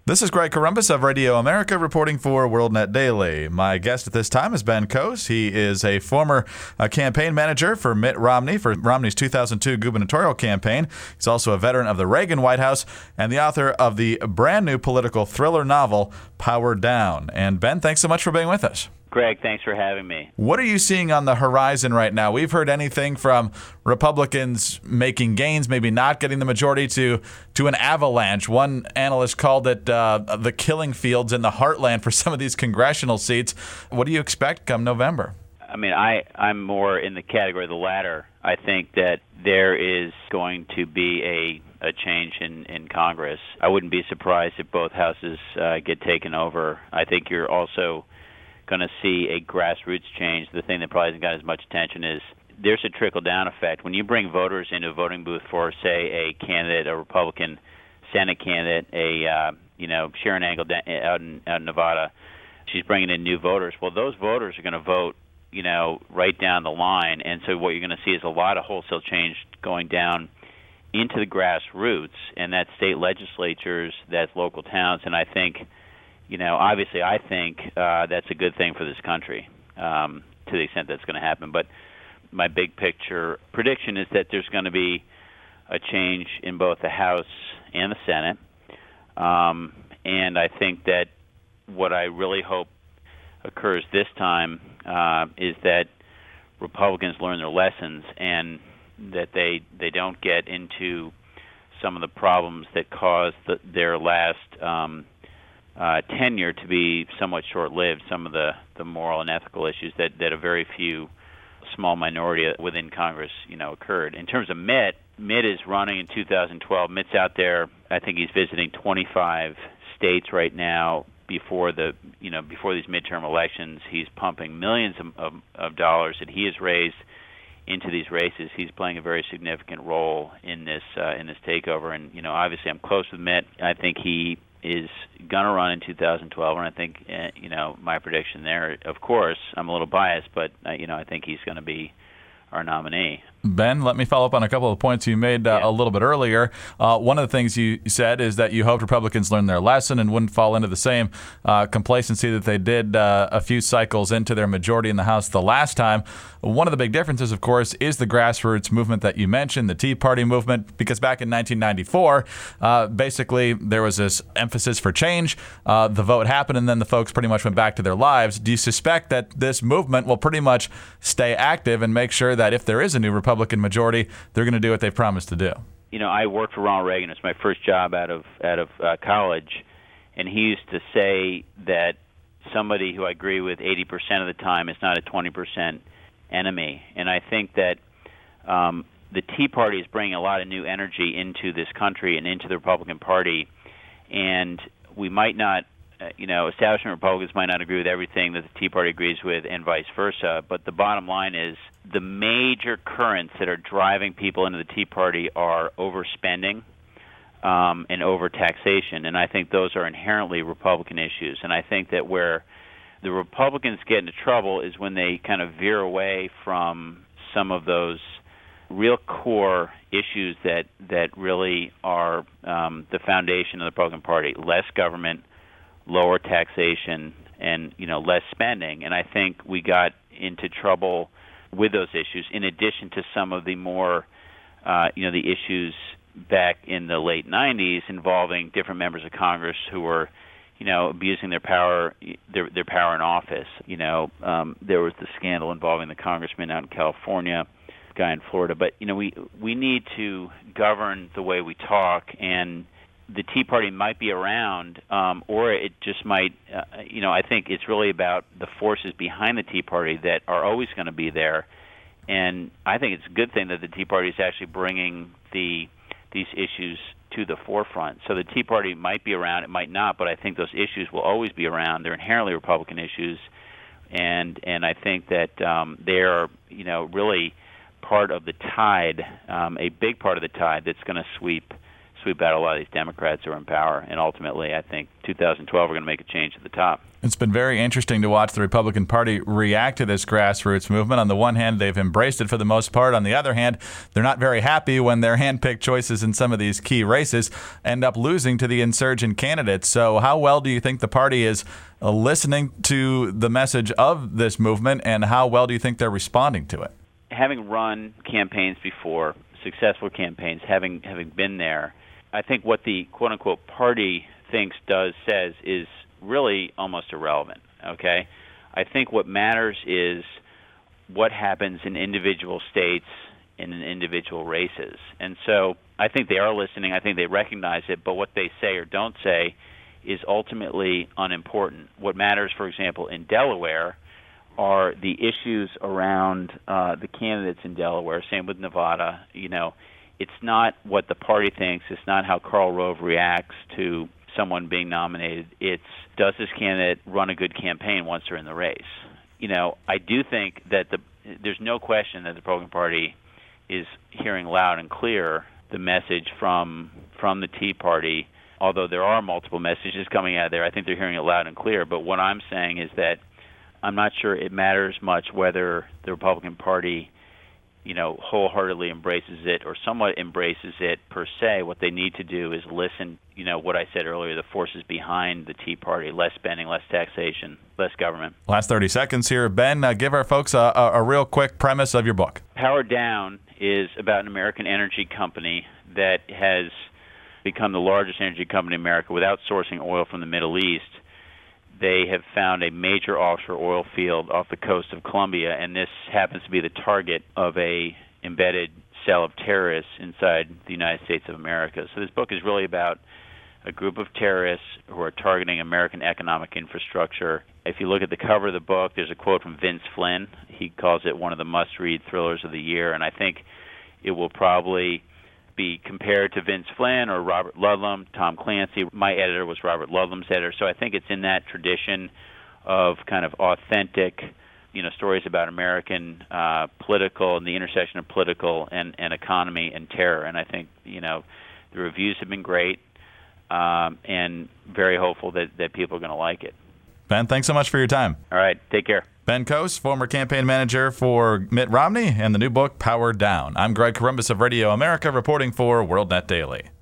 This is Greg Corombos of Radio America reporting for WorldNet Daily. My guest at this time is Ben Kos. He is a former campaign manager for Mitt Romney for Romney's 2002 gubernatorial campaign. He's also a veteran of the Reagan White House and the author of the brand new political thriller novel, Power Down. And Ben, thanks so much for being with us. Greg, thanks for having me. What are you seeing on the horizon right now? We've heard anything from Republicans making gains, maybe not getting the majority, to an avalanche. One analyst called it the killing fields in the heartland for some of these congressional seats. What do you expect come November? I mean, I'm more in the category of the latter. I think that there is going to be a change in Congress. I wouldn't be surprised if both houses get taken over. I think you're also going to see a grassroots change. The thing that probably hasn't got as much attention is there's a trickle-down effect. When you bring voters into a voting booth for, say, a candidate, a Republican Senate candidate, Sharon Angle out in Nevada, she's bringing in new voters. Well, those voters are going to vote, right down the line. And so what you're going to see is a lot of wholesale change going down into the grassroots, and that's state legislatures, that's local towns, and I think obviously I think that's a good thing for this country to the extent that's going to happen. But my big picture prediction is that there's going to be a change in both the House and the Senate. And I think that what I really hope occurs this time is that Republicans learn their lessons and that they don't get into some of the problems that caused their last tenure to be somewhat short-lived, some of the moral and ethical issues that a very few small minority within Congress, occurred. In terms of Mitt is running in 2012. Mitt's out there. I think he's visiting 25 states right now before these midterm elections. He's pumping millions of dollars that he has raised into these races. He's playing a very significant role in this takeover. And obviously, I'm close with Mitt. I think he is going to run in 2012, and I think, my prediction there, of course, I'm a little biased, but, I think he's going to be our nominee. Ben, let me follow up on a couple of points you made a little bit earlier. One of the things you said is that you hoped Republicans learned their lesson and wouldn't fall into the same complacency that they did a few cycles into their majority in the House the last time. One of the big differences, of course, is the grassroots movement that you mentioned, the Tea Party movement, because back in 1994, basically there was this emphasis for change. The vote happened, and then the folks pretty much went back to their lives. Do you suspect that this movement will pretty much stay active and make sure that if there is a new Republican majority, they're going to do what they promised to do? I worked for Ronald Reagan. It's my first job out of college, and he used to say that somebody who I agree with 80% of the time is not a 20% enemy. And I think that the Tea Party is bringing a lot of new energy into this country and into the Republican Party, and we might not establishment Republicans might not agree with everything that the Tea Party agrees with and vice versa, but the bottom line is the major currents that are driving people into the Tea Party are overspending and overtaxation, and I think those are inherently Republican issues. And I think that where the Republicans get into trouble is when they kind of veer away from some of those real core issues that really are the foundation of the Republican Party: less government, lower taxation, and less spending. And I think we got into trouble with those issues, in addition to some of the more the issues back in the late 90s involving different members of Congress who were abusing their power in office. There was the scandal involving the congressman out in California, guy in Florida. But we need to govern the way we talk, and the Tea Party might be around, or it just might, I think it's really about the forces behind the Tea Party that are always going to be there. And I think it's a good thing that the Tea Party is actually bringing these issues to the forefront. So the Tea Party might be around, it might not, but I think those issues will always be around. They're inherently Republican issues, and I think that they are, really part of the tide, a big part of the tide that's going to sweep sweep out a lot of these Democrats who are in power. And ultimately, I think 2012 we're going to make a change at the top. It's been very interesting to watch the Republican Party react to this grassroots movement. On the one hand, they've embraced it for the most part. On the other hand, they're not very happy when their hand-picked choices in some of these key races end up losing to the insurgent candidates. So how well do you think the party is listening to the message of this movement, and how well do you think they're responding to it? Having run campaigns before, successful campaigns, having been there, I think what the quote-unquote party thinks, says is really almost irrelevant, okay? I think what matters is what happens in individual states and in individual races. And so I think they are listening. I think they recognize it, but what they say or don't say is ultimately unimportant. What matters, for example, in Delaware are the issues around the candidates in Delaware. Same with Nevada. It's not what the party thinks. It's not how Karl Rove reacts to someone being nominated. It's, does this candidate run a good campaign once they're in the race? I do think that there's no question that the Republican Party is hearing loud and clear the message from the Tea Party. Although there are multiple messages coming out of there, I think they're hearing it loud and clear. But what I'm saying is that I'm not sure it matters much whether the Republican Party, wholeheartedly embraces it or somewhat embraces it per se. What they need to do is listen, what I said earlier, the forces behind the Tea Party: less spending, less taxation, less government. Last 30 seconds here. Ben, give our folks a real quick premise of your book. Power Down is about an American energy company that has become the largest energy company in America without sourcing oil from the Middle East. They have found a major offshore oil field off the coast of Colombia, and this happens to be the target of a embedded cell of terrorists inside the United States of America. So this book is really about a group of terrorists who are targeting American economic infrastructure. If you look at the cover of the book, there's a quote from Vince Flynn. He calls it one of the must-read thrillers of the year, and I think it will probably be compared to Vince Flynn or Robert Ludlum, Tom Clancy. My editor was Robert Ludlum's editor, so I think it's in that tradition of kind of authentic, stories about American political and the intersection of political and economy and terror. And I think, the reviews have been great, and very hopeful that people are going to like it. Ben, thanks so much for your time. All right, take care. Ben Coase, former campaign manager for Mitt Romney, and the new book, Power Down. I'm Greg Corombos of Radio America, reporting for WorldNet Daily.